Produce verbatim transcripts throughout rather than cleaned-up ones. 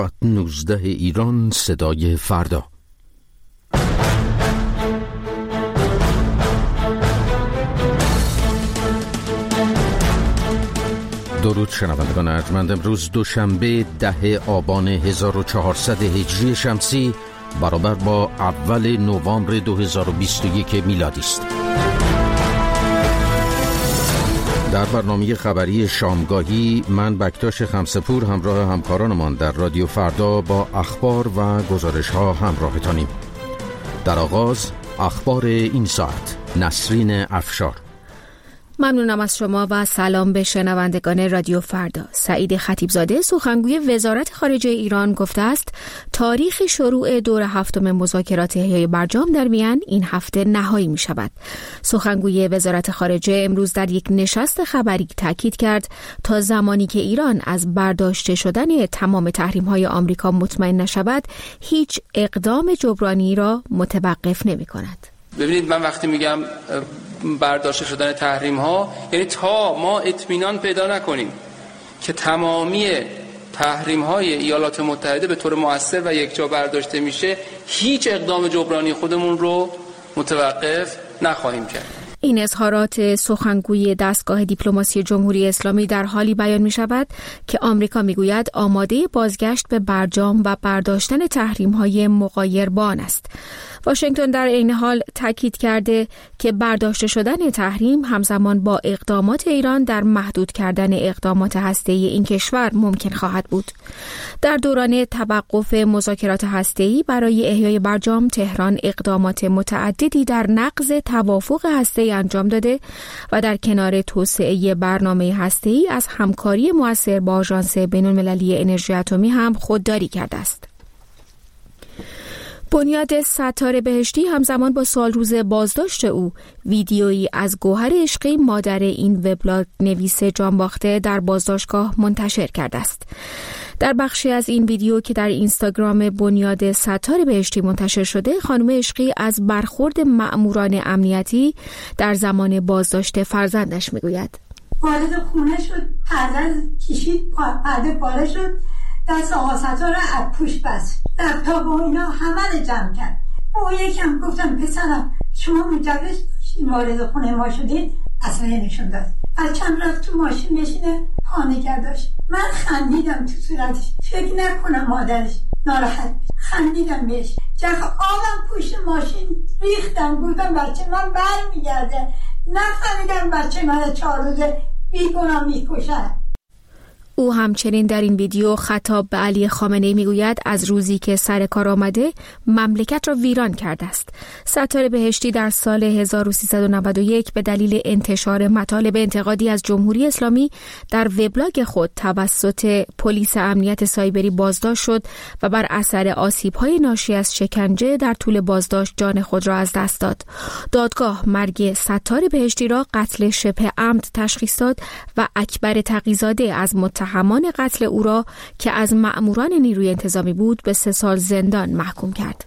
ساعت نوزده ایران، صدای فردا. درود شنوندگان ارجمند. امروز دوشنبه ده آبان هزار و چهارصد هجری شمسی برابر با اول نوامبر دو هزار و بیست و یک میلادی است. در برنامه خبری شامگاهی من بکتاش خمسپور همراه همکارانمان در رادیو فردا با اخبار و گزارش ها همراهتانیم. در آغاز اخبار این ساعت. نسرین افشار. ممنونم از شما و سلام به شنوندگان رادیو فردا. سعید خطیبزاده سخنگوی وزارت خارجه ایران گفته است تاریخ شروع دور هفتم مذاکرات احیای برجام در وین این هفته نهایی می شود. سخنگوی وزارت خارجه امروز در یک نشست خبری تاکید کرد تا زمانی که ایران از برداشته شدن تمام تحریم های آمریکا مطمئن نشود هیچ اقدام جبرانی را متوقف نمی کند. ببینید، من وقتی میگم برداشته شدن تحریم ها یعنی تا ما اطمینان پیدا نکنیم که تمامی تحریم های ایالات متحده به طور مؤثر و یکجا برداشته میشه هیچ اقدام جبرانی خودمون رو متوقف نخواهیم کرد. این اظهارات سخنگوی دستگاه دیپلماسی جمهوری اسلامی در حالی بیان می شود که آمریکا می گوید آماده بازگشت به برجام و برداشتن تحریم های مغایر با آن است. واشنگتن در این حال تاکید کرده که برداشته شدن تحریم همزمان با اقدامات ایران در محدود کردن اقدامات هسته‌ای این کشور ممکن خواهد بود. در دوران توقف مذاکرات هسته‌ای برای احیای برجام، تهران اقدامات متعددی در نقض توافق هسته‌ای انجام داده و در کنار توسعه برنامه هسته‌ای از همکاری مؤثر با آژانس بین‌المللی انرژی اتمی هم خودداری کرده است. بنیاد ستار بهشتی همزمان با سالروز بازداشت او ویدیویی از گوهر عشقی مادر این وبلاگ نویس جانباخته در بازداشتگاه منتشر کرده است. در بخشی از این ویدیو که در اینستاگرام بنیاد ستار بهشتی منتشر شده، خانم عشقی از برخورد مأموران امنیتی در زمان بازداشت فرزندش میگوید. وارد خونه شد، پرده کشید، پرده پاره شد، دست آقا ستار رو از پوش بست، لپتاپ و اینا همه رو جمع کرد. او یکم گفتم پسرم شما مجوز داشتین وارد خونه ما شدید؟ اصلا نشون داد. بچه‌م رفت تو ماشین بشینه، پانیگر داشت. من خندیدم تو صورتش، فکر نکنم مادرش ناراحت. خندیدم بهش، جخ آبم پشت ماشین ریختم، گفتم بچه من برمیگرده. نفهمیدم بچه من چهار روزه بیگناه میکشن. او همچنین در این ویدیو خطاب به علی خامنه‌ای میگوید از روزی که سر کار آمده مملکت را ویران کرده است. ستار بهشتی در سال هزار و سیصد و نود و یک به دلیل انتشار مطالب انتقادی از جمهوری اسلامی در وبلاگ خود توسط پلیس امنیت سایبری بازداشت شد و بر اثر آسیب‌های ناشی از شکنجه در طول بازداشت جان خود را از دست داد. دادگاه مرگ ستار بهشتی را قتل شبه عمد تشخیص داد و اکبر تقی‌زاده از متهم همان قتل او را که از مأموران نیروی انتظامی بود به سه سال زندان محکوم کرد.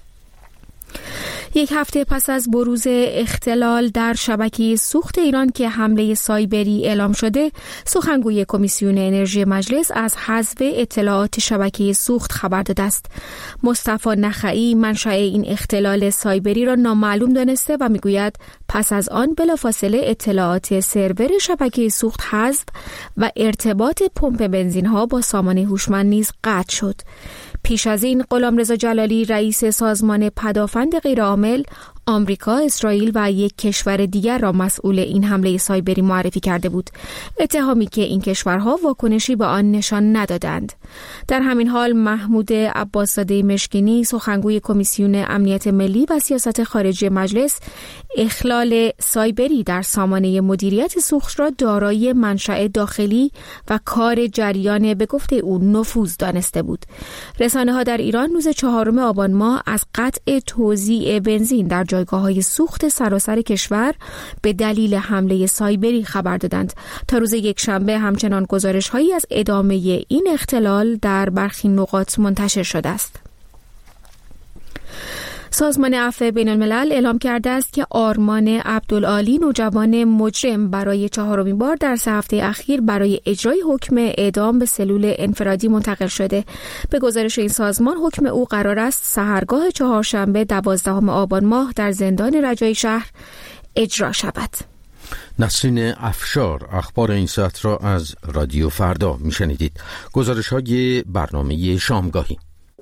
یک هفته پس از بروز اختلال در شبکه سوخت ایران که حمله سایبری اعلام شده، سخنگوی کمیسیون انرژی مجلس از حذف اطلاعات شبکه سوخت خبر داده است. مصطفی نخعی منشأ این اختلال سایبری را نامعلوم دانسته و میگوید پس از آن بلافاصله اطلاعات سرور شبکه سوخت حذف و ارتباط پمپ بنزین‌ها با سامانه هوشمند نیز قطع شد. پیش از این غلامرضا جلالی رئیس سازمان پدافند غیرعامل آمریکا، اسرائیل و یک کشور دیگر را مسئول این حمله سایبری معرفی کرده بود، اتهامی که این کشورها واکنشی به آن نشان ندادند. در همین حال محمود عباس‌زاده مشکینی سخنگوی کمیسیون امنیت ملی و سیاست خارجی مجلس اخلال سایبری در سامانه مدیریت سوخت را دارای منشأ داخلی و کار جریان به گفته او نفوذ دانسته بود. رسانه‌ها در ایران روز چهارم آبان ماه از قطع توزیع بنزین در جایگاه‌های سوخت سراسر کشور به دلیل حمله سایبری خبر دادند. تا روز یکشنبه همچنان گزارش‌هایی از ادامه این اختلال در برخی نقاط منتشر شده است. سازمان عفو بین الملل اعلام کرده است که آرمان عبدالعالی نوجوان مجرم برای چهارمین بار در سه هفته اخیر برای اجرای حکم اعدام به سلول انفرادی منتقل شده. به گزارش این سازمان حکم او قرار است سحرگاه چهارشنبه دوازدهم آبان ماه در زندان رجایی شهر اجرا شود. نسرین افشار اخبار این ساعت را از رادیو فردا میشنیدید. گزارش های برنامه شامگاهی.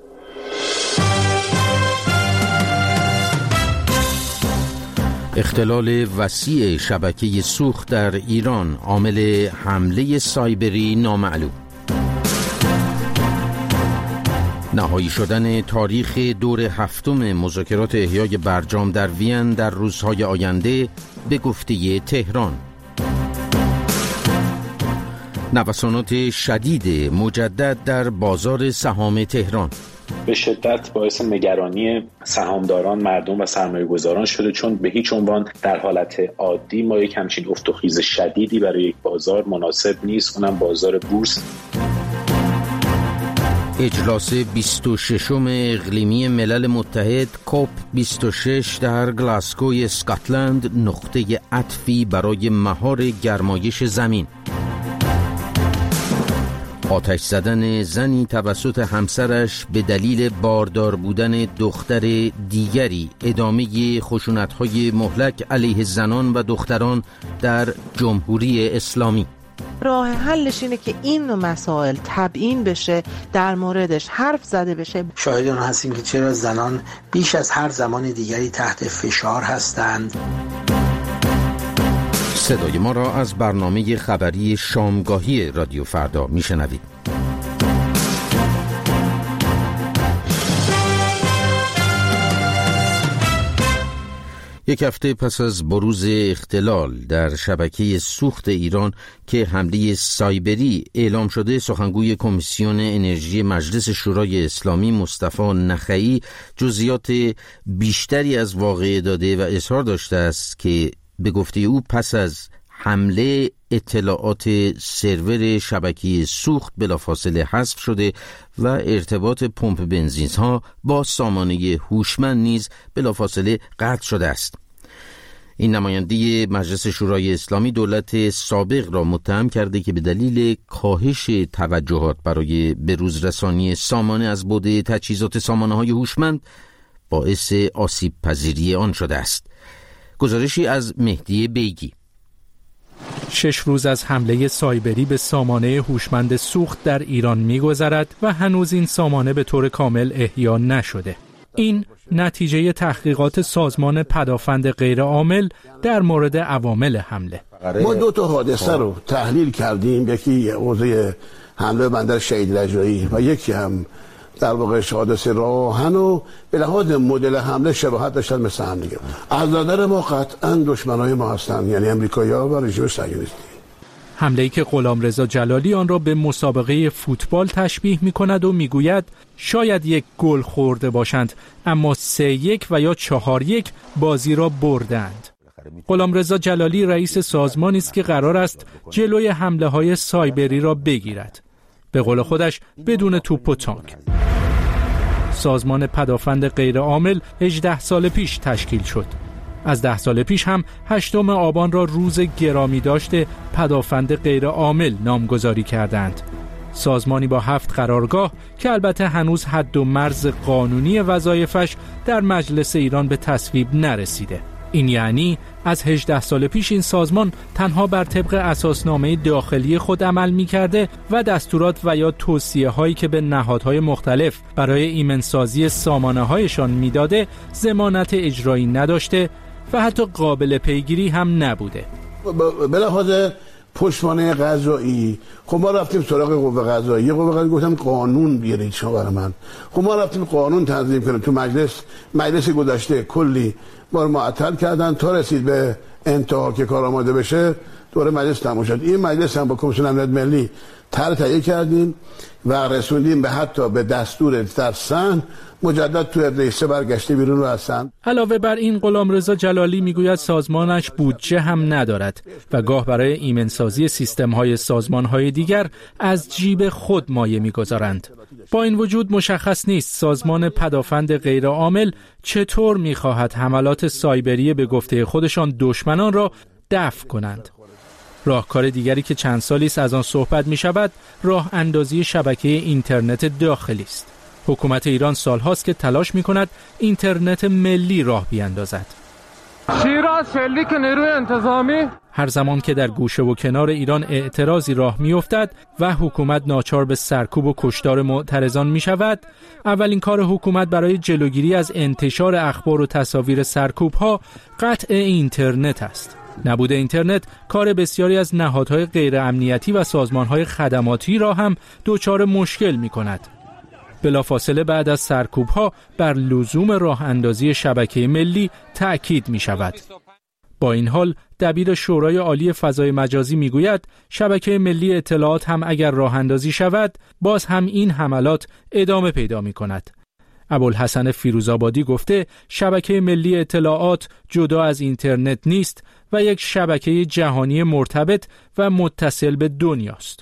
اختلال وسیع شبکه سوخت در ایران عامل حمله سایبری نامعلوم. نهایی شدن تاریخ دور هفتم مذاکرات احیای برجام در وین در روزهای آینده به گفته تهران. نوسانات شدید مجدد در بازار سهام تهران به شدت باعث نگرانی سهامداران، مردم و سرمایه‌گذاران شده، چون به هیچ عنوان در حالت عادی ما یک همچین افت و خیز شدیدی برای یک بازار مناسب نیست، اونم بازار بورس. اجلاس بیست و ششم اقلیمی ملل متحد کوپ بیست و شش در گلاسگو اسکاتلند نقطه عطفی برای مهار گرمایش زمین. آتش زدن زنی توسط همسرش به دلیل باردار بودن دختر دیگری، ادامه خشونت‌های مهلک علیه زنان و دختران در جمهوری اسلامی. راه حلش اینه که این نوع مسائل تبیین بشه، در موردش حرف زده بشه. شاهدان هستیم که چرا زنان بیش از هر زمان دیگری تحت فشار هستند. صدای ما را از برنامه خبری شامگاهی رادیو فردا میشنوید. یک هفته پس از بروز اختلال در شبکه سوخت ایران که حمله سایبری اعلام شده، سخنگوی کمیسیون انرژی مجلس شورای اسلامی مصطفی نخعی جزئیات بیشتری از واقعه داده و اظهار داشته است که به گفته او پس از حمله اطلاعات سرور شبکه سوخت بلافاصله حذف شده و ارتباط پمپ بنزین‌ها با سامانه هوشمند نیز بلافاصله قطع شده است. این نماینده مجلس شورای اسلامی دولت سابق را متهم کرده که به دلیل کاهش توجهات برای بروز رسانی سامانه از بعد تجهیزات سامانه‌های هوشمند باعث آسیب پذیری آن شده است. گزارشی از مهدی بیگی. شش روز از حمله سایبری به سامانه هوشمند سوخت در ایران می‌گذرد و هنوز این سامانه به طور کامل احیا نشده. این نتیجه تحقیقات سازمان پدافند غیرعامل در مورد عوامل حمله. ما دو تا حادثه رو تحلیل کردیم، یکی حوزه حمله بندر شهید رجایی و یکی هم در واقع حادثه راه آهن و به لحاظ مدل حمله شباهت داشتن مثل هم دیگه. از نظر ما قطعا دشمنای ما هستن، یعنی امریکایی‌ها و رژیم صهیونیستی. حمله‌ای که غلامرضا جلالی آن را به مسابقه فوتبال تشبیه می‌کند و می‌گوید شاید یک گل خورده باشند اما سه یک و یا چهار یک بازی را بردند. غلامرضا جلالی رئیس سازمانی است که قرار است جلوی حمله‌های سایبری را بگیرد. به قول خودش بدون توپ و تانک. سازمان پدافند غیرعامل هجده سال پیش تشکیل شد. از ده سال پیش هم هشتم آبان را روز گرامی داشته پدافند غیرعامل نامگذاری کردند. سازمانی با هفت قرارگاه که البته هنوز حد و مرز قانونی وظایفش در مجلس ایران به تصویب نرسیده. این یعنی از هجده سال پیش این سازمان تنها بر طبق اساسنامه داخلی خود عمل می‌کرده و دستورات و یا توصیه هایی که به نهادهای مختلف برای ایمنسازی سامانه‌هایشان میداده ضمانت اجرایی نداشته و حتی قابل پیگیری هم نبوده. به لحاظ پشتوانه قضایی خب ما رفتیم سراغ قوه قضایی، قوه قضایی گفتم قانون بیارید شما برای من. خب ما رفتیم قانون تنظیم کنیم. تو مجلس مجلس گذشته کلی ما رو معطل کردن تا رسید به انتها که کار آماده بشه دوره مجلس تموم شد. این مجلس هم با کمیسیون امنیت ملی طرح تهیه کردیم و رسوندیم به حتی به دستور در سن مجدد تو رئیسه برگشته بیرون رو هستن. علاوه بر این غلامرضا جلالی میگوید سازمانش بودجه هم ندارد و گاه برای ایمنسازی سیستم‌های سازمان‌های دیگر از جیب خود مایه می‌گذارند. با این وجود مشخص نیست سازمان پدافند غیرعامل چطور می‌خواهد حملات سایبری به گفته خودشان دشمنان را دفع کنند. راهکار دیگری که چند سالی است از آن صحبت می‌شود راه اندازی شبکه اینترنت داخلی است. حکومت ایران سالهاست که تلاش می‌کند اینترنت ملی راه بیاندازد. شیراز شلیک نیروی انتظامی هر زمان که در گوشه و کنار ایران اعتراضی راه می‌افتد و حکومت ناچار به سرکوب و کشتار معترضان می‌شود، اولین کار حکومت برای جلوگیری از انتشار اخبار و تصاویر سرکوب‌ها قطع اینترنت است. نبود اینترنت کار بسیاری از نهادهای غیر امنیتی و سازمان‌های خدماتی را هم دچار مشکل می‌کند. بلافاصله بعد از سرکوب‌ها بر لزوم راه اندازی شبکه ملی تأکید می‌شود. با این حال دبیر شورای عالی فضای مجازی می‌گوید شبکه ملی اطلاعات هم اگر راه اندازی شود باز هم این حملات ادامه پیدا می‌کند. ابوالحسن فیروزآبادی گفته شبکه ملی اطلاعات جدا از اینترنت نیست و یک شبکه جهانی مرتبط و متصل به دنیاست.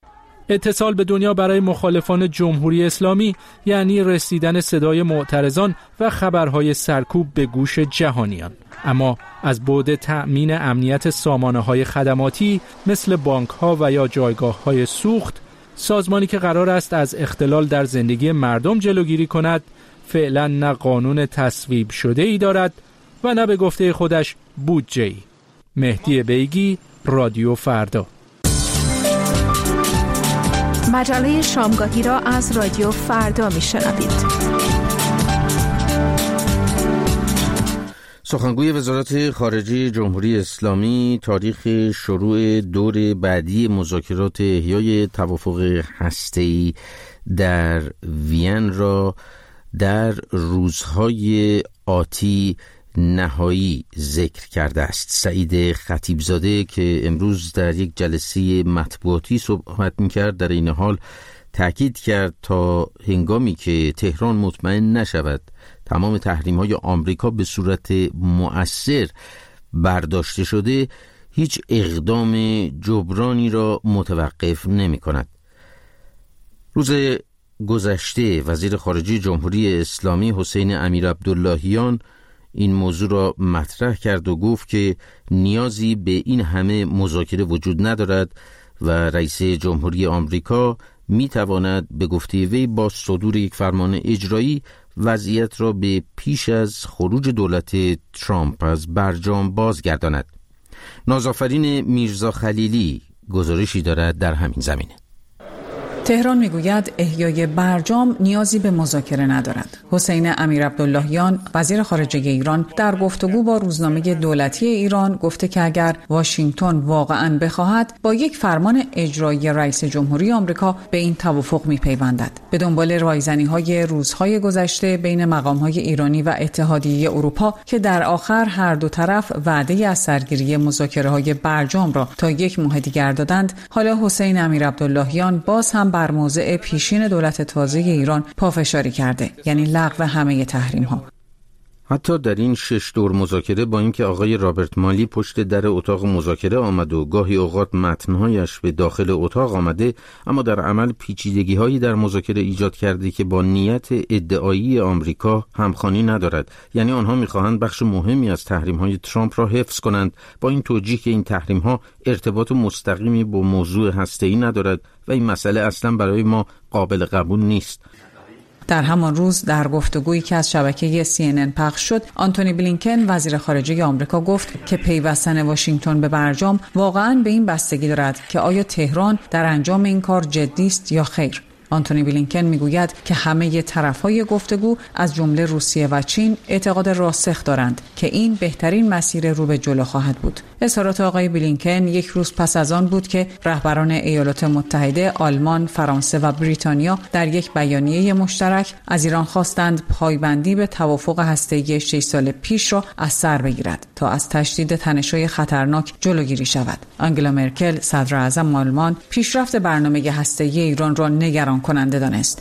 اتصال به دنیا برای مخالفان جمهوری اسلامی یعنی رسیدن صدای معترضان و خبرهای سرکوب به گوش جهانیان. اما از بعد تأمین امنیت سامانه‌های خدماتی مثل بانک‌ها و یا جایگاه‌های سوخت، سازمانی که قرار است از اختلال در زندگی مردم جلوگیری کند، فعلا نه قانون تصویب شده‌ای دارد و نه به گفته خودش بودجه‌ای. مهدی بیگی، رادیو فردا. مجله شامگاهی را از رادیو فردا میشنوید. سخنگوی وزارت خارجه جمهوری اسلامی تاریخ شروع دور بعدی مذاکرات احیای توافق هسته‌ای در وین را در روزهای آتی نهایی ذکر کرده است. سعید خطیبزاده که امروز در یک جلسه مطبوعاتی صحبت می‌کرد در این حال تأکید کرد تا هنگامی که تهران مطمئن نشود تمام تحریم‌های آمریکا به صورت مؤثر برداشته شده هیچ اقدام جبرانی را متوقف نمی‌کند. روز گذشته وزیر خارجه جمهوری اسلامی حسین امیرعبداللهیان این موضوع را مطرح کرد و گفت که نیازی به این همه مذاکره وجود ندارد و رئیس جمهوری آمریکا می تواند به گفته وی با صدور یک فرمان اجرایی وضعیت را به پیش از خروج دولت ترامپ از برجام بازگرداند. نازآفرین میرزا خلیلی گزارشی دارد در همین زمینه. تهران میگوید احیای برجام نیازی به مذاکره ندارد. حسین امیرعبداللهیان وزیر خارجه ایران در گفتگو با روزنامه دولتی ایران گفته که اگر واشنگتن واقعاً بخواهد با یک فرمان اجرایی رئیس جمهوری آمریکا به این توافق میپیوندد. به دنبال رایزنی‌های روزهای گذشته بین مقام‌های ایرانی و اتحادیه اروپا که در آخر هر دو طرف وعده از سرگیری مذاکره‌های برجام را تا یک ماه دیگر دادند، حالا حسین امیرعبداللهیان باز هم بر موضع پیشین دولت تازه ایران پافشاری کرده، یعنی لغو همه تحریم ها. حتی در این شش دور مذاکره با اینکه آقای رابرت مالی پشت در اتاق مذاکره آمد و گاهی اوقات متنهایش به داخل اتاق آمده، اما در عمل پیچیدگی هایی در مذاکره ایجاد کرده که با نیت ادعایی آمریکا همخوانی ندارد. یعنی آنها میخواهند بخش مهمی از تحریم های ترامپ را حفظ کنند با این توجیه که این تحریم ها ارتباط مستقیمی با موضوع هسته‌ای ندارد و این مسئله اصلا برای ما قابل قبول نیست. در همان روز در گفتگویی که از شبکه سی ان ان پخش شد، آنتونی بلینکن وزیر خارجه آمریکا گفت که پیوستن واشنگتن به برجام واقعاً به این بستگی دارد که آیا تهران در انجام این کار جدی است یا خیر. آنتونی بلینکن میگوید که همه طرف‌های گفتگو از جمله روسیه و چین اعتقاد راسخ دارند که این بهترین مسیر رو به جلو خواهد بود. اظهارات آقای بلینکن یک روز پس از آن بود که رهبران ایالات متحده، آلمان، فرانسه و بریتانیا در یک بیانیه مشترک از ایران خواستند پایبندی به توافق هسته‌ای شش سال پیش را از سر بگیرد تا از تشدید تنش‌های خطرناک جلوگیری شود. آنگلا مرکل، صدر اعظم آلمان، پیشرفت برنامه هسته‌ای ایران را نگران کننده دانست.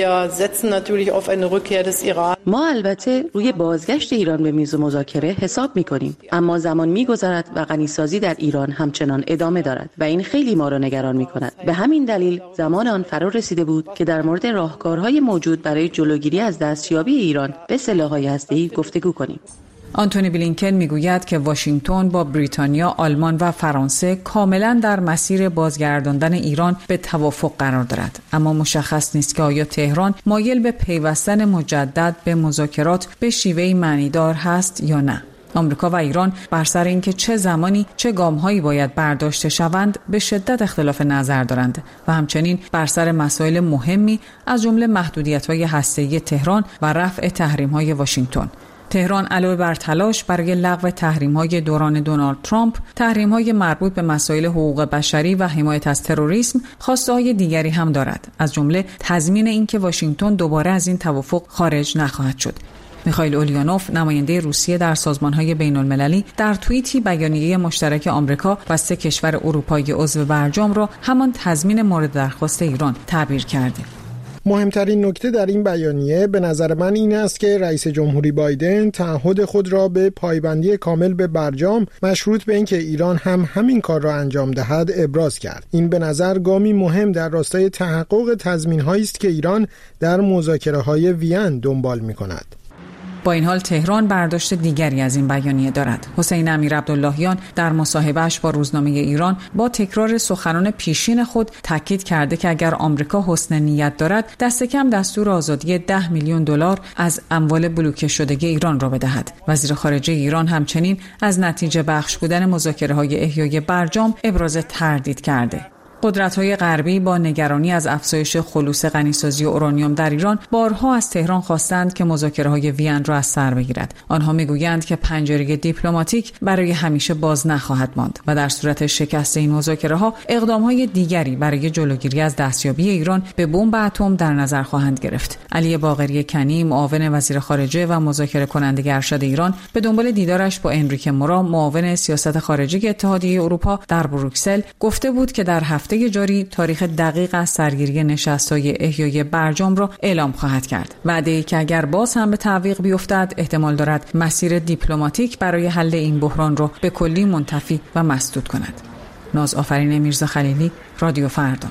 ما البته روی بازگشت ایران به میز مذاکره حساب می‌کنیم، اما زمان می‌گذرد و غنیسازی در ایران همچنان ادامه دارد و این خیلی ما را نگران می‌کند. به همین دلیل زمان آن فرا رسیده بود که در مورد راهکارهای موجود برای جلوگیری از دستیابی ایران به سلاح‌های هسته‌ای گفتگو کنیم. آنتونی بلینکن میگوید که واشنگتن با بریتانیا، آلمان و فرانسه کاملا در مسیر بازگرداندن ایران به توافق قرار دارد، اما مشخص نیست که آیا تهران مایل به پیوستن مجدد به مذاکرات به شیوهی معنیدار هست یا نه. آمریکا و ایران بر سر اینکه چه زمانی چه گام‌هایی باید برداشته شوند به شدت اختلاف نظر دارند و همچنین بر سر مسائل مهمی از جمله محدودیت‌های هسته‌ای تهران و رفع تحریم‌های واشنگتن. تهران علاوه بر تلاش برای لغو تحریم‌های دوران دونالد ترامپ، تحریم‌های مربوط به مسائل حقوق بشری و حمایت از تروریسم، خواسته‌های دیگری هم دارد، از جمله تضمین اینکه واشنگتن دوباره از این توافق خارج نخواهد شد. میخائیل اولیانوف، نماینده روسیه در سازمان‌های بین‌المللی، در توییتی بیانیه مشترک آمریکا و سه کشور اروپایی عضو برجام را همان تضمین مورد درخواست ایران تعبیر کرده. مهمترین نکته در این بیانیه به نظر من این است که رئیس جمهوری بایدن تعهد خود را به پایبندی کامل به برجام مشروط به اینکه ایران هم همین کار را انجام دهد ابراز کرد. این به نظر گامی مهم در راستای تحقق تضمین‌هایی است که ایران در مذاکره‌های وین دنبال می‌کند. با این حال تهران برداشت دیگری از این بیانیه دارد. حسین امیرعبداللهیان در مصاحبه‌اش با روزنامه ایران با تکرار سخنان پیشین خود تاکید کرده که اگر آمریکا حسن نیت دارد، دست کم دستور آزادی ده میلیون دلار از اموال بلوکه شده ایران را بدهد. وزیر خارجه ایران همچنین از نتیجه بخش بودن مذاکره‌های احیای برجام ابراز تردید کرده. قدرت‌های غربی با نگرانی از افزایش خلوص غنیسازی اورانیوم در ایران بارها از تهران خواستند که مذاکره‌های وین را از سر بگیرد. آنها می‌گویند که پنجره دیپلماتیک برای همیشه باز نخواهد ماند و در صورت شکست این مذاکره‌ها اقدام‌های دیگری برای جلوگیری از دستیابی ایران به بمب اتم در نظر خواهند گرفت. علی باقری کنی، معاون وزیر خارجه و مذاکره کننده ارشد ایران، به دنبال دیدارش با انریکه مورا، معاون سیاست خارجه اتحادیه اروپا در بروکسل، گفته بود که در هفته جاری تاریخ دقیق از سرگیری نشست‌های احیای برجام را اعلام خواهد کرد. وعده‌ای که اگر باز هم به تعویق بیفتد، احتمال دارد مسیر دیپلماتیک برای حل این بحران را به کلی منتفی و مسدود کند. ناز آفرین میرزا خلیلی، رادیو فردا.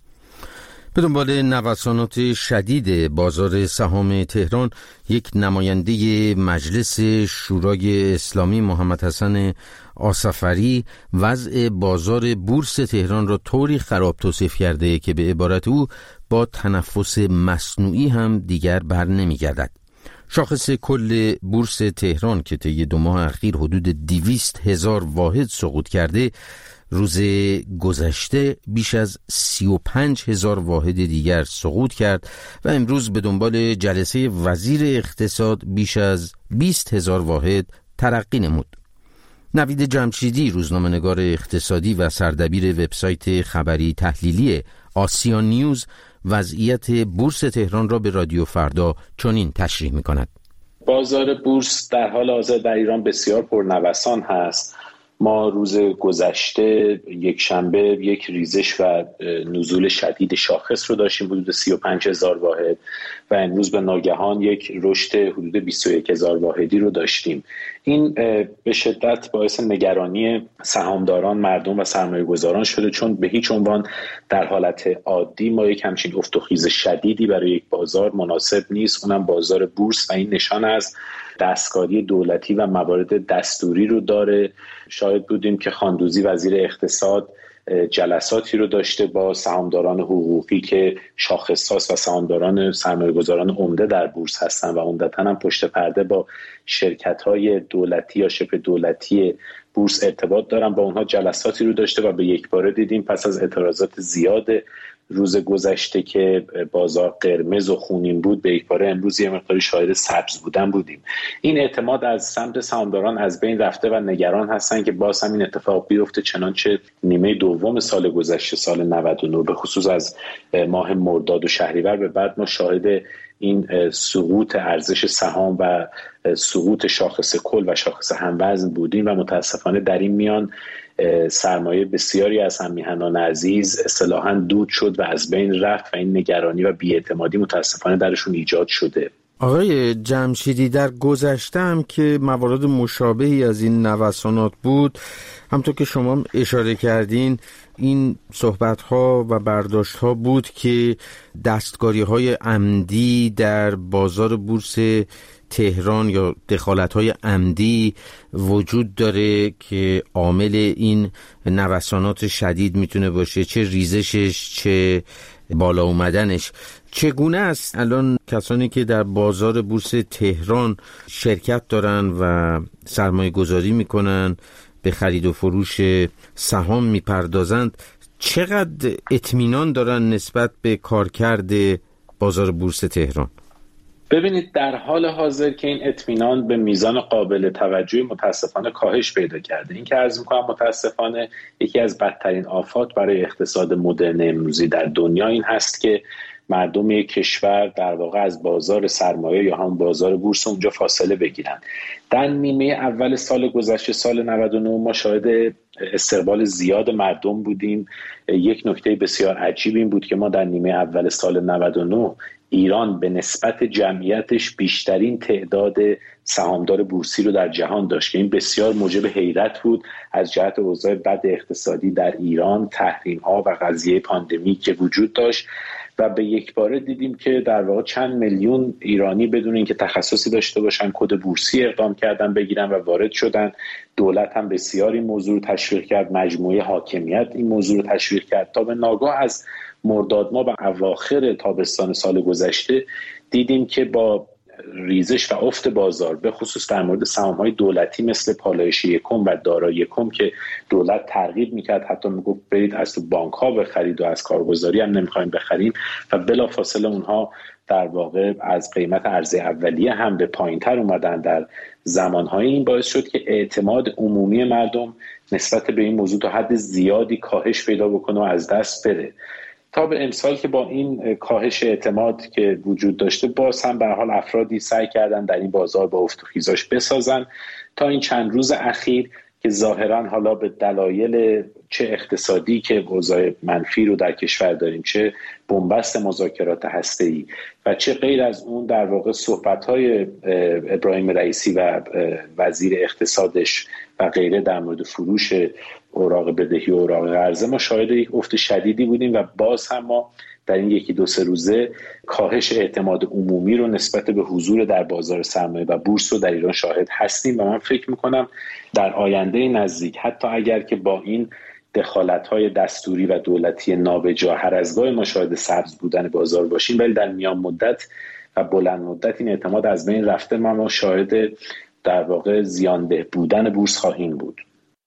به دنبال نوسانات شدید بازار سهام تهران، یک نماینده مجلس شورای اسلامی محمد حسن آصفری وضع بازار بورس تهران را طوری خراب توصیف کرده که به عبارت او با تنفس مصنوعی هم دیگر بر نمی‌گردد. شاخص کل بورس تهران که طی دو ماه اخیر حدود دویست هزار واحد سقوط کرده، روز گذشته بیش از سی و پنج هزار واحد دیگر سقوط کرد و امروز به دنبال جلسه وزیر اقتصاد بیش از بیست هزار واحد ترقی نمود. نوید جمشیدی، روزنامه‌نگار اقتصادی و سردبیر وبسایت خبری تحلیلی آسیا نیوز، وضعیت بورس تهران را به رادیو فردا چنین تشریح می‌کند. بازار بورس در حال حاضر در ایران بسیار پرنوسان هست. ما روز گذشته یک شنبه یک ریزش و نزول شدید شاخص رو داشتیم حدود سی و پنج هزار واحد و امروز به ناگهان یک رشد حدود بیست و یک هزار واحدی رو داشتیم. این به شدت باعث نگرانی سهامداران، مردم و سرمایه گذاران شده، چون به هیچ عنوان در حالت عادی ما یک همچین افت و خیز شدیدی برای یک بازار مناسب نیست، اونم بازار بورس، و این نشان از دستکاری دولتی و موارد دستوری رو داره. شاهد بودیم که خاندوزی وزیر اقتصاد جلساتی رو داشته با سهامداران حقوقی که شاخص‌ساز و سهامداران سرمایه‌گذاران عمده در بورس هستن و عمدتاً هم پشت پرده با شرکت‌های دولتی یا شبه دولتی بورس ارتباط دارن، با اونها جلساتی رو داشته و به یک باره دیدیم پس از اعتراضات زیاد روز گذشته که بازار قرمز و خونین بود به یکباره امروز یه مقداری شاهد سبز بودن بودیم. این اعتماد از سمت سهامداران از بین رفته و نگران هستن که باز هم این اتفاق بیفته، چنانچه نیمه دوم سال گذشته سال نود و نه به خصوص از ماه مرداد و شهریور به بعد ما شاهد این سقوط ارزش سهام و سقوط شاخص کل و شاخص هموزن بودیم و متاسفانه در این میان سرمایه بسیاری از هم میهنان عزیز اصطلاحاً دود شد و از بین رفت و این نگرانی و بی‌اعتمادی متاسفانه درشون ایجاد شده. آقای جمشیدی، در گذشته هم که موارد مشابهی از این نوسانات بود، همونطور که شما اشاره کردین، این صحبت‌ها و برداشت‌ها بود که دستکاری‌های عمدی در بازار بورس تهران یا دخالت‌های عمدی وجود داره که عامل این نوسانات شدید میتونه باشه، چه ریزشش چه بالا اومدنش. چگونه است الان کسانی که در بازار بورس تهران شرکت دارن و سرمایه گذاری میکنن، به خرید و فروش سهام میپردازند، چقدر اطمینان دارن نسبت به کارکرد بازار بورس تهران؟ ببینید، در حال حاضر که این اطمینان به میزان قابل توجهی متاسفانه کاهش پیدا کرده. این که عرض میکنم متاسفانه یکی از بدترین آفات برای اقتصاد مدرن امروزی در دنیا این هست که مردم یک کشور در واقع از بازار سرمایه یا هم بازار بورس اونجا فاصله بگیرن. در نیمه اول سال گذشته سال نود و نه ما شاهد استقبال زیاد مردم بودیم. یک نکته بسیار عجیب این بود که ما در نیمه اول سال نود و نه ایران به نسبت جمعیتش بیشترین تعداد سهامدار بورسی رو در جهان داشت که این بسیار موجب حیرت بود از جهت اوضاع بد اقتصادی در ایران، تحریم‌ها و قضیه پاندمی که وجود داشت و به یک باره دیدیم که در واقع چند میلیون ایرانی بدون اینکه تخصصی داشته باشن کد بورسی اقدام کردن بگیرن و وارد شدن. دولت هم بسیار این موضوع رو تشویق کرد، مجموعه حاکمیت این موضوع رو تشویق کرد تا به ناگاه از مرداد ما به اواخر تابستان سال گذشته دیدیم که با ریزش و افت بازار به خصوص در مورد سهام‌های دولتی مثل پالایش یکم و دارا یکم که دولت ترغیب میکرد، حتی میگفت برید از تو بانک‌ها بخرید و از کارگزاری هم نمیخوایم بخریم و بلافاصله اونها در واقع از قیمت عرضه اولیه هم به پایین‌تر اومدن در زمان‌های این باعث شد که اعتماد عمومی مردم نسبت به این موضوع تا حد زیادی کاهش پیدا بکنه و از دست بره. تا به امسال که با این کاهش اعتماد که وجود داشته باز هم به هر حال افرادی سعی کردن در این بازار با افت و خیزاش بسازن تا این چند روز اخیر که ظاهرا حالا به دلایل چه اقتصادی که اوضاع منفی رو در کشور داریم، چه بنبست مذاکرات هسته‌ای و چه غیر از اون در واقع صحبت‌های ابراهیم رئیسی و وزیر اقتصادش و غیره در مورد فروش اوراق بدهی و اوراق قرضه، ما شاهد یک افت شدیدی بودیم و باز هم ما در این یکی دو سه روزه کاهش اعتماد عمومی رو نسبت به حضور در بازار سرمایه و بورس رو در ایران شاهد هستیم و من فکر میکنم در آینده نزدیک حتی اگر که با این دخالت‌های دستوری و دولتی نابجا هر از گاهی ما شاهد سبز بودن بازار باشیم، ولی در میان مدت و بلند مدت این اعتماد از بین رفته ما, ما شاهد در واقع زیانده بودن بورس خواهیم بود.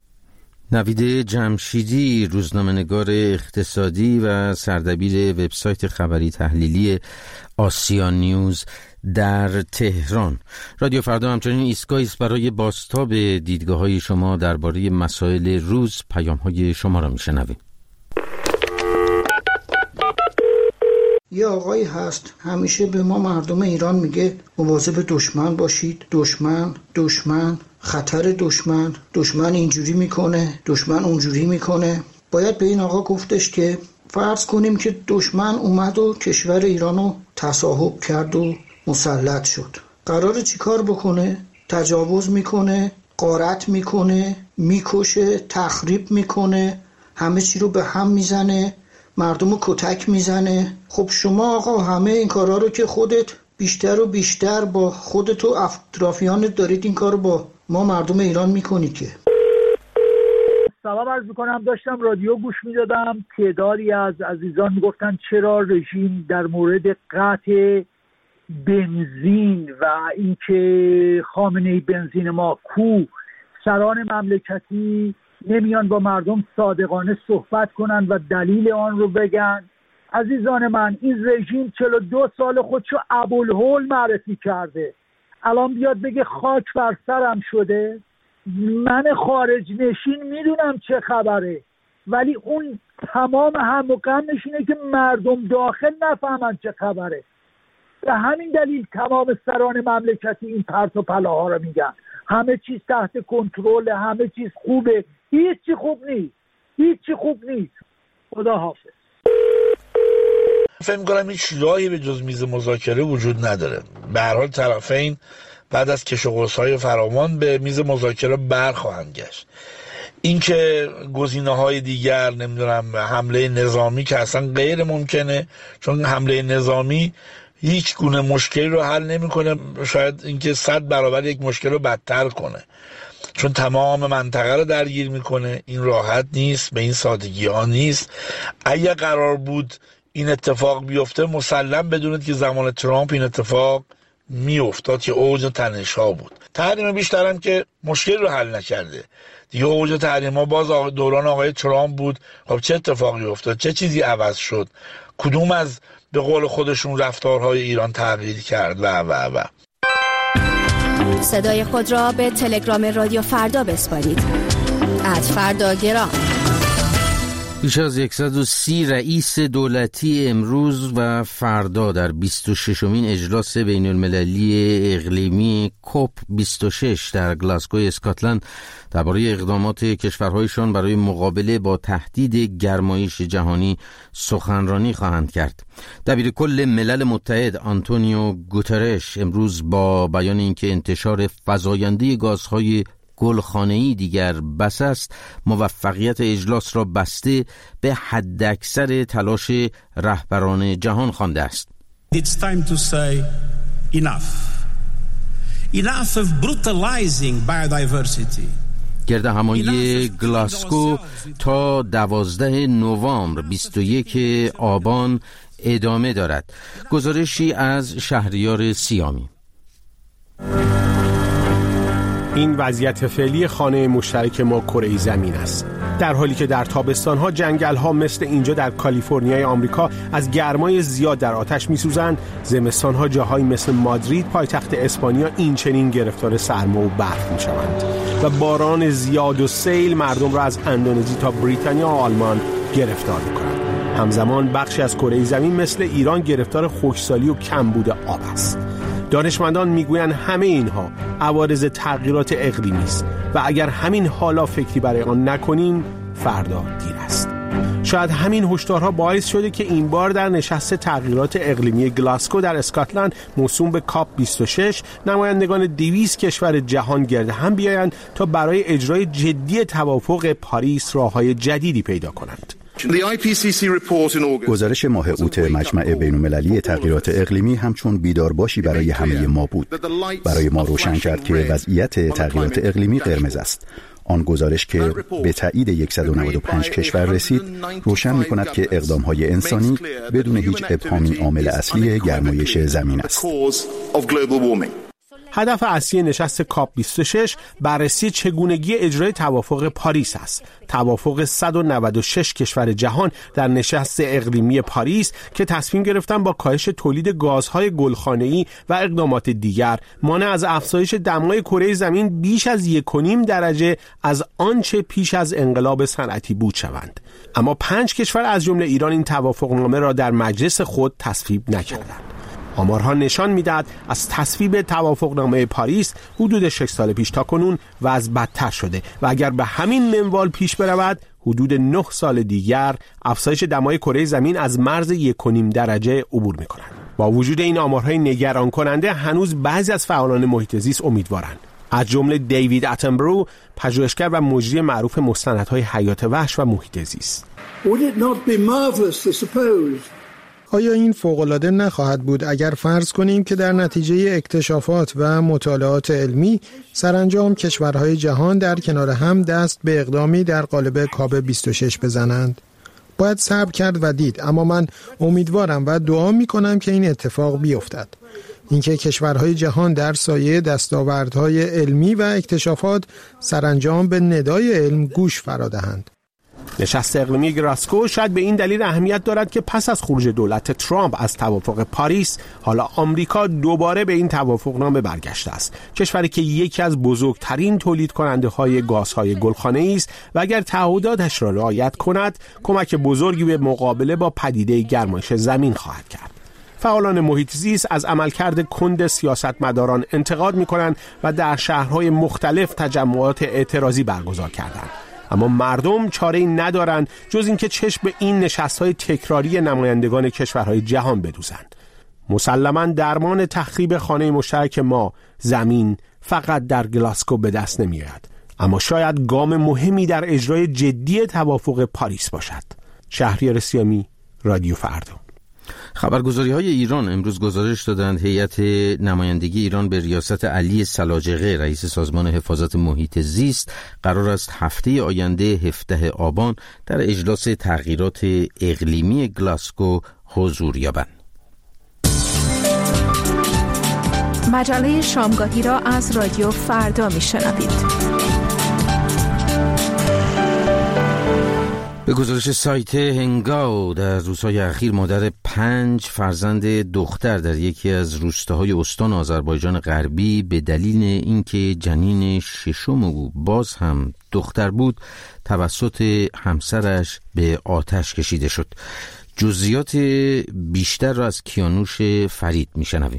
نوید جمشیدی، روزنامه‌نگار اقتصادی و سردبیر وبسایت خبری تحلیلی آسیا نیوز در تهران. رادیو فردا همچنین ایستگاهی است برای بازتاب دیدگاه‌های شما درباره مسائل روز. پیام‌های شما را می‌شنویم. یه آقایی هست همیشه به ما مردم ایران میگه مواظب دشمن باشید، دشمن دشمن خطر دشمن دشمن اینجوری میکنه، دشمن اونجوری میکنه. باید به این آقا گفتش که فرض کنیم که دشمن اومد و کشور ایرانو تصاحب کرد و مسلط شد، قراره چی کار بکنه؟ تجاوز میکنه، غارت میکنه، میکشه، تخریب میکنه، همه چی رو به هم میزنه، مردم رو کتک میزنه. خب شما آقا همه این کارا رو که خودت بیشتر و بیشتر با خودت و اطرافیانت دارید این کار رو با ما مردم ایران میکنی که. سلام عرض میکنم. داشتم رادیو گوش میدادم، تعدادی از عزیزان میگفتن چرا رژیم در مورد قطع بنزین و اینکه خامنه‌ای بنزین ما کو، سران مملکتی نمیان با مردم صادقانه صحبت کنن و دلیل آن رو بگن. عزیزان من این رژیم چهل و دو سال خودشو ابوالهول معرفی کرده، الان بیاد بگه خاک بر سرم شده. من خارج نشین میدونم چه خبره، ولی اون تمام هم و غمش اینه که مردم داخل نفهمن چه خبره. به همین دلیل تمام سران مملکتی این پرت و پلاها رو میگن همه چیز تحت کنترل، همه چیز خوبه. هیچی خوب نیست، هیچی خوب نیست. خدا حافظ. فکر می‌کنم هیچ راهی به جز میز مذاکره وجود نداره. به هر حال طرفین بعد از کش و قوس‌های فراوان به میز مذاکره برخواهند گشت. اینکه گزینه‌های دیگر نمیدونم حمله نظامی که اصلا غیر ممکنه، چون حمله نظامی هیچ گونه مشکلی رو حل نمی‌کنه، شاید اینکه صد برابر یک مشکل رو بدتر کنه، چون تمام منطقه رو درگیر میکنه. این راحت نیست، به این سادگی ها نیست. اگه قرار بود این اتفاق بیفته مسلم بدونید که زمان ترامپ این اتفاق میافتاد که اوج تنش ها بود. تحریم بیشتر هم که مشکل رو حل نکرده دیگه. اوج تحریم ها باز دوران آقای ترامپ بود. خب چه اتفاقی افتاد؟ چه چیزی عوض شد؟ کدوم از به قول خودشون رفتارهای ایران تغییر کرد و و و صدای خود را به تلگرام رادیو فردا بسپارید. ات فردا گرام. بیش از صد و سی رئیس دولتی امروز و فردا در بیست و ششمین اجلاس بین المللی اقلیمی کوپ بیست و شش در گلاسگو اسکاتلند درباره اقدامات کشورهایشان برای مقابله با تهدید گرمایش جهانی سخنرانی خواهند کرد. دبیر کل ملل متحد آنتونیو گوترش امروز با بیان اینکه انتشار فزاینده گازهای گلخانه‌ای دیگر بس است، موفقیت اجلاس را بسته به حداکثر تلاش رهبران جهان خوانده است. It's time to say enough. Enough of brutalizing biodiversity. گرد همایی گلاسگو تا دوازده نوامبر بیست و یک آبان ادامه دارد. گزارشی از شهریار سیامی. این وضعیت فعلی خانه مشترک ما کره زمین است. در حالی که در تابستان‌ها جنگل‌ها مثل اینجا در کالیفرنیای آمریکا از گرمای زیاد در آتش می‌سوزند، زمستان‌ها جاهایی مثل مادرید پایتخت اسپانیا این چنین گرفتار سرما و برف می‌شوند و باران زیاد و سیل مردم را از اندونزی تا بریتانیا و آلمان گرفتار می‌کنند. همزمان بخشی از کره زمین مثل ایران گرفتار خشکسالی و کمبود آب است. دانشمندان میگویند همه اینها عوارض تغییرات اقلیمی است و اگر همین حالا فکری برای آن نکنیم فردا دیر است. شاید همین هشدارها باعث شده که این بار در نشست تغییرات اقلیمی گلاسگو در اسکاتلند موسوم به کاپ بیست و شش نمایندگان دویست کشور جهان گرد هم بیایند تا برای اجرای جدی توافق پاریس راههای جدیدی پیدا کنند. گزارش ماه اوت مجمع بین‌المللی تغییرات اقلیمی همچون بیدارباشی برای همه ما بود. برای ما روشن کرد که وضعیت تغییرات اقلیمی قرمز است. آن گزارش که به تایید صد و نود و پنج کشور رسید روشن می‌کند که اقدام‌های انسانی بدون هیچ ابهامی عامل اصلی گرمایش زمین است. هدف اصلی نشست کاپ بیست و شش بررسی چگونگی اجرای توافق پاریس است. توافق صد و نود و شش کشور جهان در نشست اقلیمی پاریس که تصمیم گرفتن با کاهش تولید گازهای گلخانه‌ای و اقدامات دیگر مانع از افزایش دمای کره زمین بیش از یک و نیم درجه از آنچه پیش از انقلاب صنعتی بود شوند. اما پنج کشور از جمله ایران این توافقنامه را در مجلس خود تصویب نکردند. آمارها نشان می‌دهد از تصویب توافقنامه پاریس حدود شش سال پیش تا کنون وضع بدتر شده و اگر به همین منوال پیش برود حدود نه سال دیگر افزایش دمای کره زمین از مرز یک و نیم درجه عبور می‌کند. با وجود این آمارهای نگران کننده هنوز بعضی از فعالان محیط زیست امیدوارند. از جمله دیوید اتنبرو، پژوهشگر و مجری معروف مستندهای حیات وحش و محیط زیست. آیا این فوق‌العاده نخواهد بود اگر فرض کنیم که در نتیجه اکتشافات و مطالعات علمی سرانجام کشورهای جهان در کنار هم دست به اقدامی در قالب کاپ بیست و شش بزنند؟ باید صبر کرد و دید، اما من امیدوارم و دعا می‌کنم که این اتفاق بیفتد. اینکه کشورهای جهان در سایه دستاوردهای علمی و اکتشافات سرانجام به ندای علم گوش فرا دهند. نشست اقلیمی گلاسگو شاید به این دلیل اهمیت دارد که پس از خروج دولت ترامپ از توافق پاریس حالا آمریکا دوباره به این توافقنامه برگشته است. کشوری که یکی از بزرگترین تولید کننده های گازهای گلخانه‌ای است و اگر تعهداتش را رعایت کند کمک بزرگی به مقابله با پدیده گرمایش زمین خواهد کرد. فعالان محیط زیست از عملکرد کند سیاستمداران انتقاد می‌کنند و در شهرهای مختلف تجمعات اعتراضی برگزار کردند. اما مردم چاره‌ای ندارند جز اینکه چشم به این نشست‌های تکراری نمایندگان کشورهای جهان بدوزند. مسلماً درمان تخریب خانه مشترک ما زمین فقط در گلاسگو به دست نمی‌آید، اما شاید گام مهمی در اجرای جدی توافق پاریس باشد. شهریار سیامی، رادیو فردا. خبرگزاری‌های ایران امروز گزارش دادند هیئت نمایندگی ایران به ریاست علی سلاجقه رئیس سازمان حفاظت محیط زیست قرار است هفته آینده هفدهم آبان در اجلاس تغییرات اقلیمی گلاسگو حضور یابند. مجله شامگاهی را از رادیو فردا میشنوید. به گزارش سایت هنگاو در روزهای اخیر مادر پنج فرزند دختر در یکی از روستاهای استان آذربایجان غربی به دلیل اینکه جنین ششم او باز هم دختر بود توسط همسرش به آتش کشیده شد. جزئیات بیشتر را از کیانوش فرید میشنویم.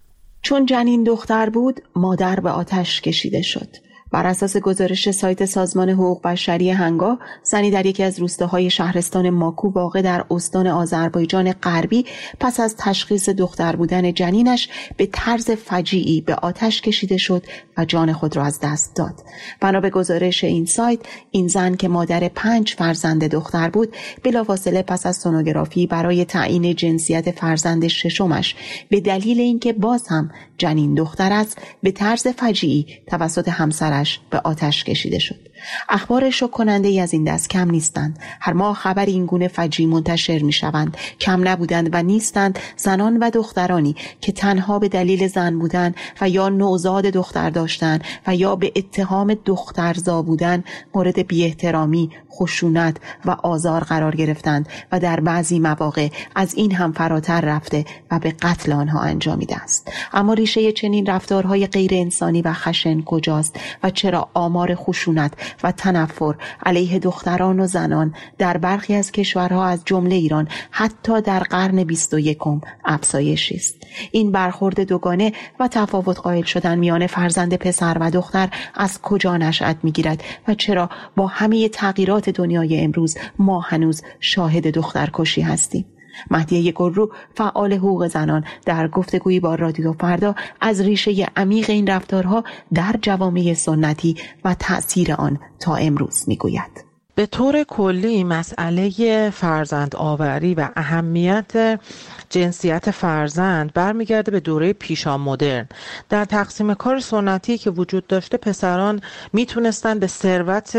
چون جنین دختر بود مادر به آتش کشیده شد. بر اساس گزارش سایت سازمان حقوق بشری هنگا، زنی در یکی از روستاهای شهرستان ماکو واقع در استان آذربایجان غربی پس از تشخیص دختر بودن جنینش به طرز فجیعی به آتش کشیده شد و جان خود را از دست داد. بنا به گزارش این سایت، این زن که مادر پنج فرزند دختر بود، بلافاصله پس از سونوگرافی برای تعیین جنسیت فرزند ششمش به دلیل اینکه باز هم جنین دختر است، به طرز فجیعی توسط همسرش به آتش کشیده شد. اخبار شوک کننده ای از این دست کم نیستند. هر ماه خبر این گونه فجیع منتشر می شوند. کم نبودند و نیستند زنان و دخترانی که تنها به دلیل زن بودن و یا نوزاد دختر داشتن و یا به اتهام دخترزا بودن مورد بی احترامی، خشونت و آزار قرار گرفتند و در بعضی مواقع از این هم فراتر رفته و به قتل آنها انجامیده است. اما ریشه چنین رفتارهای غیر انسانی و خشن کجاست و چرا آمار خشونت و تنفر علیه دختران و زنان در برخی از کشورها از جمله ایران حتی در قرن بیست و یکم افزایشی است؟ این برخورد دوگانه و تفاوت قائل شدن میان فرزند پسر و دختر از کجا نشأت میگیرد و چرا با همه تغییرات دنیای امروز ما هنوز شاهد دخترکشی هستیم؟ مهدیه گلرو، فعال حقوق زنان، در گفتگویی با رادیو فردا از ریشه عمیق این رفتارها در جوامع سنتی و تأثیر آن تا امروز میگوید. به طور کلی مسئله فرزند آوری و اهمیت جنسیت فرزند برمیگرده به دوره پیشا مدرن. در تقسیم کار سنتی که وجود داشته، پسران میتونستن به ثروت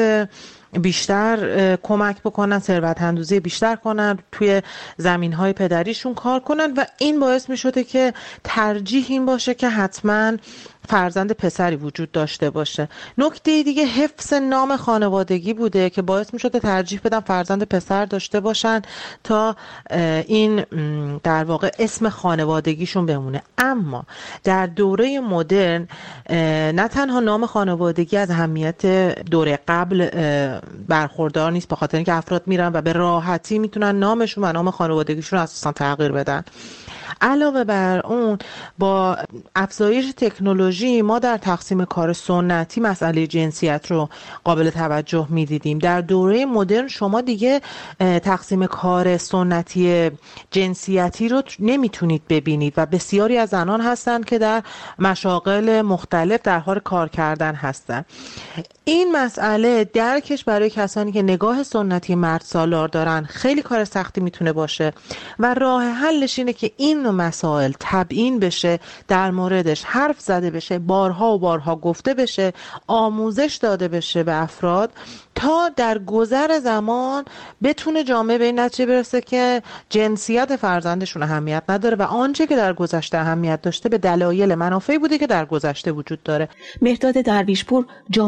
بیشتر کمک بکنن، ثروت اندوزی بیشتر کنن، توی زمینهای پدریشون کار کنن و این باعث می شده که ترجیح این باشه که حتما فرزند پسری وجود داشته باشه. نکته دیگه حفظ نام خانوادگی بوده که باعث می شده ترجیح بدن فرزند پسر داشته باشن تا این در واقع اسم خانوادگیشون بمونه. اما در دوره مدرن نه تنها نام خانوادگی از اهمیت دوره قبل برخوردار نیست، به خاطر اینکه افراد میرن و به راحتی میتونن نامشون و نام خانوادگیشون اساسا تغییر بدن. علاوه بر اون با افزایش تکنولوژی ما در تقسیم کار سنتی مسئله جنسیت رو قابل توجه می‌دیدیم. در دوره مدرن شما دیگه تقسیم کار سنتی جنسیتی رو نمیتونید ببینید و بسیاری از زنان هستند که در مشاغل مختلف در حال کار کردن هستند. این مسئله درکش برای کسانی که نگاه سنتی مرد سالار دارن خیلی کار سختی میتونه باشه و راه حلش اینه که این مسائل تبیین بشه، در موردش حرف زده بشه، بارها و بارها گفته بشه، آموزش داده بشه به افراد تا در گذر زمان بتونه جامعه به این نتیجه برسه که جنسیت فرزندشون اهمیت نداره و آنچه که در گذشته اهمیت داشته به دلایل منافعی بوده که در گذشته وجود داره. مهرداد درویشپور، جامعه شناس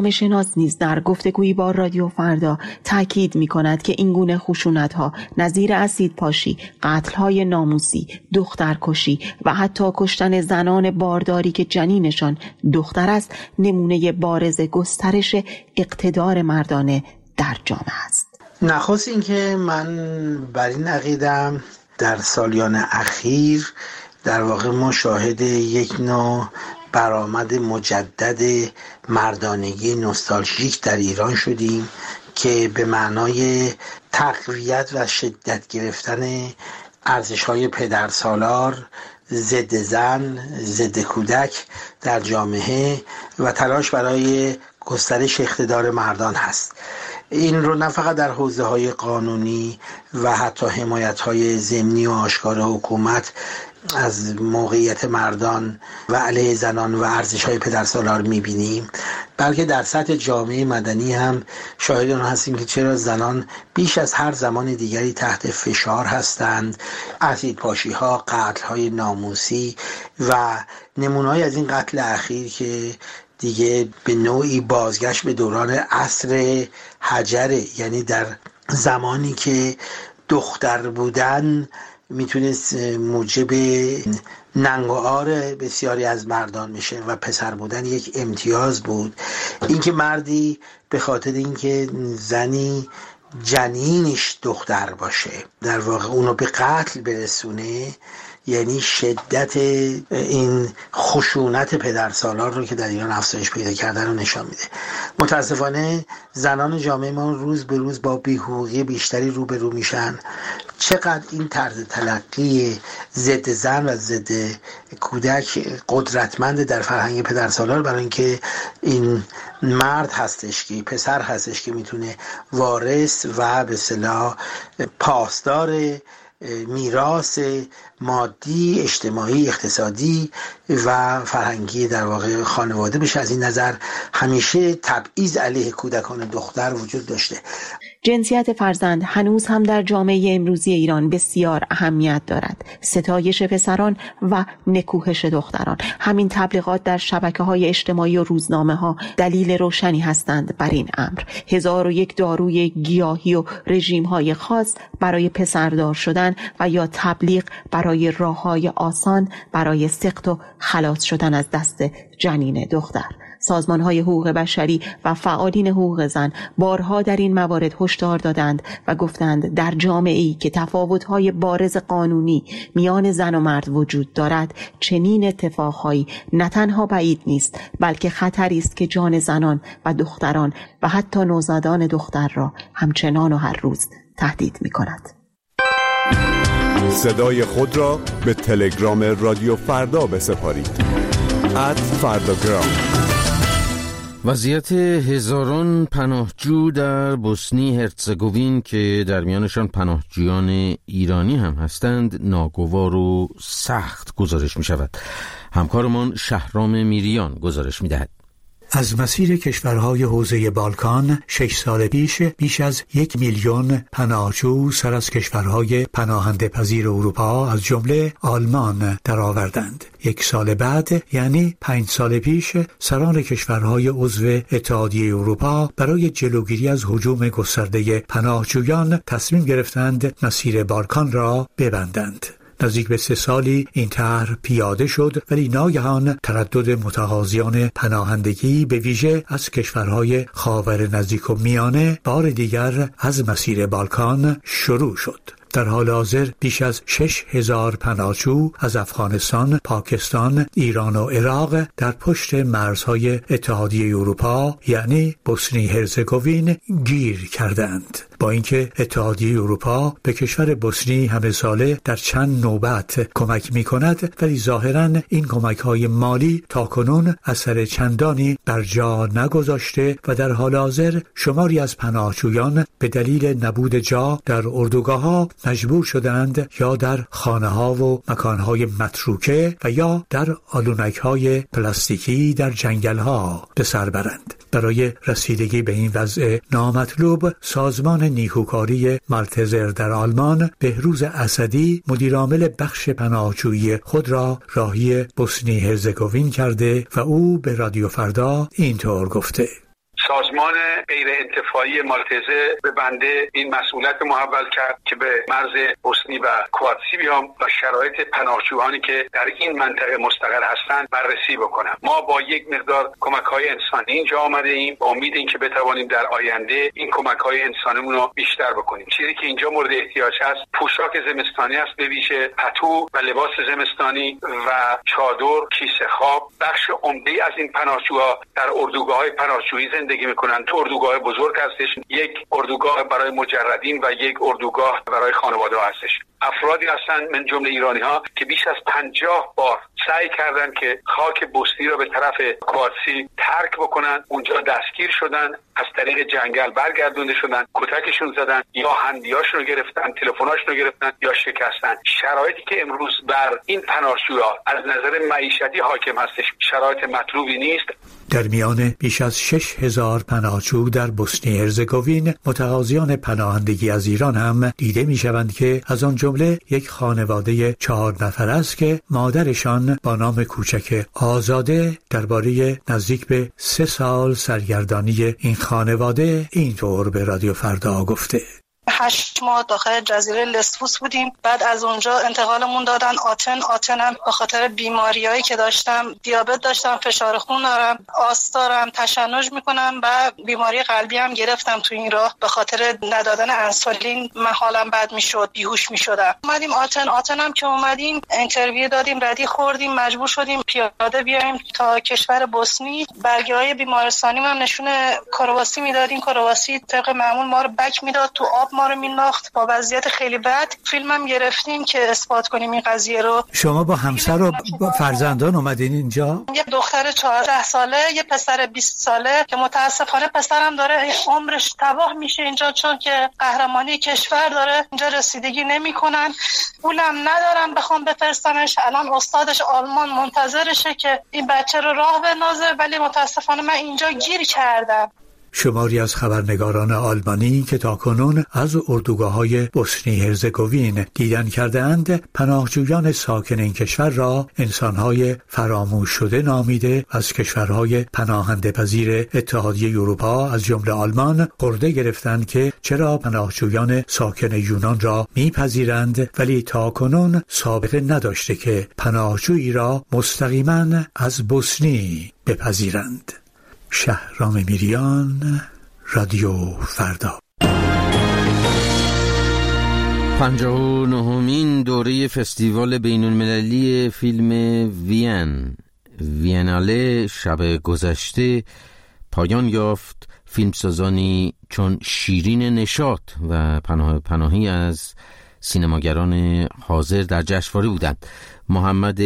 حماس نیز در گفتگویی با رادیو فردا تاکید می‌کند که این گونه خشونت‌ها نظیر اسیدپاشی، قتل‌های ناموسی، دخترکشی و حتی کشتن زنان بارداری که جنینشان دختر است نمونه بارز گسترش اقتدار مردانه در جامعه است. نخست اینکه من بر این عقیده‌ام در سالیان اخیر در واقع ما شاهد یک نوع برآمد مجدد مردانگی نوستالژیک در ایران شدیم که به معنای تقویت و شدت گرفتن ارزش‌های پدرسالار ضد زن، ضد کودک در جامعه و تلاش برای گسترش اقتدار مردان هست. این رو نه فقط در حوزه‌های قانونی و حتی حمایت‌های ضمنی و آشکار حکومت از موقعیت مردان و علیه زنان و ارزش‌های پدرسالار می‌بینیم، بلکه در سطح جامعه مدنی هم شاهد آن هستیم که چرا زنان بیش از هر زمان دیگری تحت فشار هستند. اسیدپاشی‌ها، قتل‌های ناموسی و نمونه‌های از این قتل اخیر که دیگه به نوعی بازگشت به دوران عصر حجر، یعنی در زمانی که دختر بودن میتونست موجب ننگ و عار بسیاری از مردان میشه و پسر بودن یک امتیاز بود. اینکه مردی به خاطر اینکه زنی جنینش دختر باشه در واقع اونو به قتل برسونه، یعنی شدت این خشونت پدرسالار رو که در ایران افزایش پیدا کردن رو نشان میده. متاسفانه زنان جامعه ما روز به روز با بی‌حقوقی بیشتری روبرو میشن. چقدر این طرز تلقی ضد زن و ضد کودک قدرتمند در فرهنگ پدرسالار، برای اینکه این مرد هستش که پسر هستش که میتونه وارث و به اصطلاح پاسدار میراث مادی، اجتماعی، اقتصادی و فرهنگی در واقع خانواده بشه. از این نظر همیشه تبعیض علیه کودکان دختر وجود داشته. جنسیت فرزند هنوز هم در جامعه امروزی ایران بسیار اهمیت دارد. ستایش پسران و نکوهش دختران. همین تبلیغات در شبکه‌های اجتماعی و روزنامه‌ها دلیل روشنی هستند بر این امر. هزار و یک داروی گیاهی و رژیم‌های خاص برای پسردار شدن و یا تبلیغ برای راه‌های آسان برای سقط و خلاص شدن از دست جنین دختر. سازمان‌های حقوق بشری و فعالین حقوق زن بارها در این موارد هشدار دادند و گفتند در جامعه‌ای که تفاوت‌های بارز قانونی میان زن و مرد وجود دارد، چنین اتفاقهایی نه تنها بعید نیست بلکه خطری است که جان زنان و دختران و حتی نوزادان دختر را همچنان و هر روز تهدید می‌کند. صدای خود را به تلگرام رادیو فردا بسپارید. ات فرداگرام. وضعیت هزاران پناهجو در بوسنی هرزگوین که در میانشان پناهجویان ایرانی هم هستند ناگوار و سخت گزارش می شود. همکارمان شهرام میریان گزارش می دهد. از مسیر کشورهای حوزه بالکان شش سال پیش بیش از یک میلیون پناهجو سر از کشورهای پناهنده پذیر اروپا از جمله آلمان درآوردند. یک سال بعد یعنی پنج سال پیش سران کشورهای عضو اتحادیه اروپا برای جلوگیری از هجوم گسترده پناهجویان تصمیم گرفتند مسیر بالکان را ببندند. نزدیک به سه سالی این طرح پیاده شد، ولی ناگهان تردد متقاضیان پناهندگی به ویژه از کشورهای خاور نزدیک و میانه بار دیگر از مسیر بالکان شروع شد. در حال حاضر بیش از شش هزار پناهجو از افغانستان، پاکستان، ایران و عراق در پشت مرزهای اتحادیه اروپا یعنی بوسنی هرزگوین گیر کردند. با اینکه اتحادیه اروپا به کشور بوسنی همه ساله در چند نوبت کمک می کند، ولی ظاهراً این کمک های مالی تاکنون اثر چندانی بر جا نگذاشته و در حال حاضر شماری از پناهجویان به دلیل نبود جا در اردوگاه ها مجبور شدند یا در خانه ها و مکان های متروکه و یا در آلونک های پلاستیکی در جنگل ها به سر برند. برای رسیدگی به این وضع نامطلوب سازمان نیکوکاری مالتزر در آلمان بهروز اسدی مدیرعامل بخش پناهجویی خود را راهی بوسنی هرزگوین کرده و او به رادیو فردا اینطور گفته: سازمان غیر انتفاعی مالتزه به بنده این مسئولیت محول کرد که به مرز بوسنی و کرواتسی بیام و شرایط پناهجویانی که در این منطقه مستقر هستند بررسی بکنم. ما با یک مقدار کمک‌های انسانی اینجا آمده ایم با امید اینکه بتوانیم در آینده این کمک‌های انسانیمون رو بیشتر بکنیم. چیزی که اینجا مورد احتیاج هست پوشاک زمستانی است، به ویژه پتو و لباس زمستانی و چادر، کیسه خواب. بخش عمده‌ای از این پناهجوها در اردوگاه‌های پناهجویی زندگی می‌کنند. دو اردوگاه بزرگ هستش، یک اردوگاه برای مجردین و یک اردوگاه برای خانواده‌ها هستش. افرادی هستند من جمله ایرانی‌ها که بیش از پنجاه بار سعی کردند که خاک بوسنی را به طرف کرواتسی ترک بکنن، اونجا دستگیر شدن، از طریق جنگل برگردونده شدن، کتکشون زدن یا هندیاشون رو گرفتن، تلفن‌هاشون رو گرفتن یا شکستن. شرایطی که امروز بر این پناهجویان از نظر معیشتی حاکم هستش شرایط مطلوبی نیست. در میان بیش از شش هزار پناهجو در بوسنی هرزگوین متقاضیان پناهندگی از ایران هم دیده می شوند که از آن جمله یک خانواده چهار نفر است که مادرشان با نام کوچک آزاده درباره نزدیک به سه سال سرگردانی این خانواده اینطور به رادیو فردا گفته: هشت ماه داخل جزیره لسبوس بودیم، بعد از اونجا انتقالمون دادن آتن. آتنم به خاطر بیماریایی که داشتم، دیابت داشتم، فشار خون دارم، آس دارم، تشنج میکنم و بیماری قلبی هم گرفتم تو این راه. به خاطر ندادن انسولین من حالم بد میشد، بیهوش میشدم. اومدیم آتن. آتنم که اومدیم اینترویو دادیم، ردی خوردیم، مجبور شدیم پیاده بیایم تا کشور بوسنی. برگه‌های بیمارستانی من نشون کرواسی میدادیم، کرواسی طبق معمول ما رو بک میداد، تو آب ما رو مینداخت با وضعیت خیلی بد. فیلمم گرفتیم که اثبات کنیم این قضیه رو. شما با همسر و با فرزندان اومدین اینجا؟ یه دختر چهارده ساله، یه پسر بیست ساله که متاسفانه پسرم داره عمرش تباه میشه اینجا، چون که قهرمانی کشور داره اینجا رسیدگی نمیکنن. پولم ندارم بخوام بفرستمش. الان استادش آلمان منتظرشه که این بچه رو راه بندازه، ولی متاسفانه من اینجا گیر کردم. شماری از خبرنگاران آلمانی که تاکنون از اردوگاه‌های بوسنی هرزگوین دیدن کردند پناهجویان ساکن این کشور را انسان‌های فراموش شده نامیده، از کشورهای پناهنده پذیر اتحادیه اروپا از جمله آلمان خورده گرفتند که چرا پناهجویان ساکن یونان را میپذیرند ولی تاکنون سابقه نداشته که پناهجویی را مستقیما از بوسنی بپذیرند. شهرام میریان، رادیو فردا. پنجاه و نهمین دوره فستیوال بین‌المللی فیلم وین ویناله شب گذشته پایان یافت. فیلمسازانی چون شیرین نشاط و پناه پناهی از سینماگران حاضر در جشنواره بودند. محمد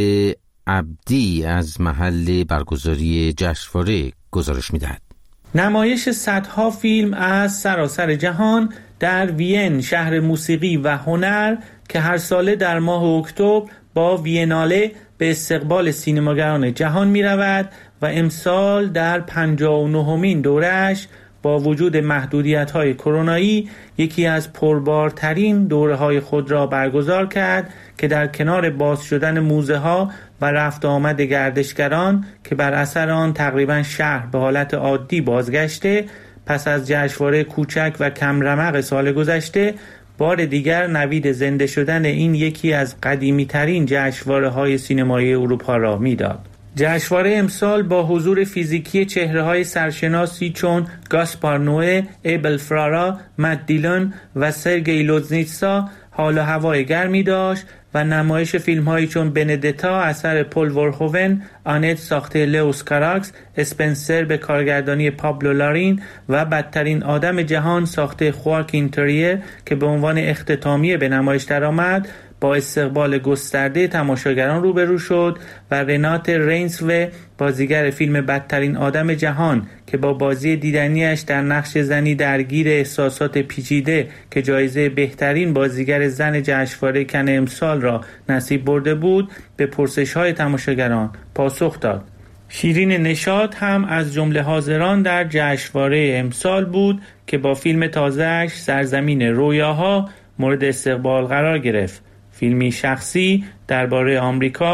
عبدی از محل برگزاری جشنواره گزارش می‌دهد. نمایش صدها فیلم از سراسر جهان در وین، شهر موسیقی و هنر که هر ساله در ماه اکتبر با ویناله به استقبال سینماگران جهان می‌رود و امسال در پنجاه و نهمین دوره‌اش با وجود محدودیت‌های کرونایی یکی از پربارترین دوره‌های خود را برگزار کرد که در کنار باز شدن موزه‌ها و رفت آمد گردشگران که بر اثر آن تقریباً شهر به حالت عادی بازگشته، پس از جشنواره کوچک و کم رمق سال گذشته بار دیگر نوید زنده شدن این یکی از قدیمی‌ترین جشنواره‌های سینمایی اروپا را می‌داد. جشنواره امسال با حضور فیزیکی چهره‌های سرشناسی چون گاسپار نوئه، ایبل فرارا، مت دیلن و سرگئی لوزنیتسا حال و هوای گرمی داشت و نمایش فیلم‌هایی چون بندتا اثر پل ورهوون، آنت ساخته لئوس کاراکس، اسپنسر به کارگردانی پابلو لارین و بدترین آدم جهان ساخته خواکین تریر که به عنوان اختتامیه به نمایش درآمد، با استقبال گسترده تماشاگران روبرو شد و رنات رینسو، بازیگر فیلم بدترین آدم جهان که با بازی دیدنیش در نقش زنی درگیر احساسات پیچیده که جایزه بهترین بازیگر زن جشنواره کن امسال را نصیب برده بود، به پرسش‌های تماشاگران پاسخ داد. شیرین نشاط هم از جمله حاضران در جشنواره امسال بود که با فیلم تازه‌اش سرزمین رویاها مورد استقبال قرار گرفت. فیلمی شخصی درباره آمریکا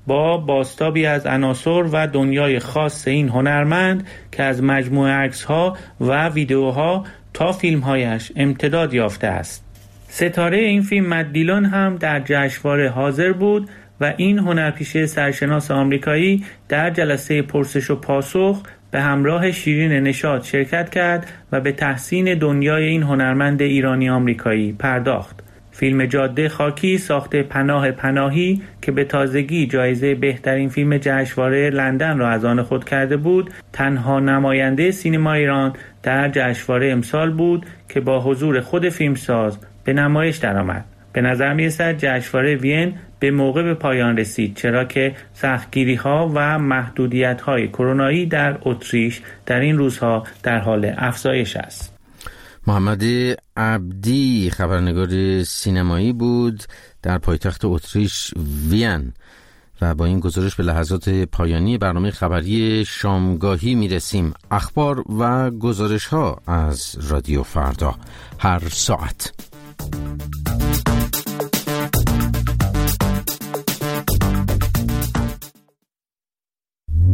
با بازتابی از عناصر و دنیای خاص این هنرمند که از مجموعه عکس‌ها و ویدیوها تا فیلم‌هایش امتداد یافته است. ستاره این فیلم مت دیلون هم در جشنواره حاضر بود و این هنرپیشه سرشناس آمریکایی در جلسه پرسش و پاسخ به همراه شیرین نشاط شرکت کرد و به تحسین دنیای این هنرمند ایرانی آمریکایی پرداخت. فیلم جاده خاکی ساخته پناه پناهی که به تازگی جایزه بهترین فیلم جشنواره لندن را از آن خود کرده بود، تنها نماینده سینما ایران در جشنواره امسال بود که با حضور خود فیلمساز به نمایش درآمد. به نظر می‌رسد جشنواره وین به موقع به پایان رسید، چرا که سختگیری‌ها و محدودیت‌های کرونایی در اتریش در این روزها در حال افزایش است. محمد عبدی خبرنگار سینمایی بود در پایتخت اتریش وین و با این گزارش به لحظات پایانی برنامه خبری شامگاهی میرسیم. اخبار و گزارش ها از رادیو فردا هر ساعت.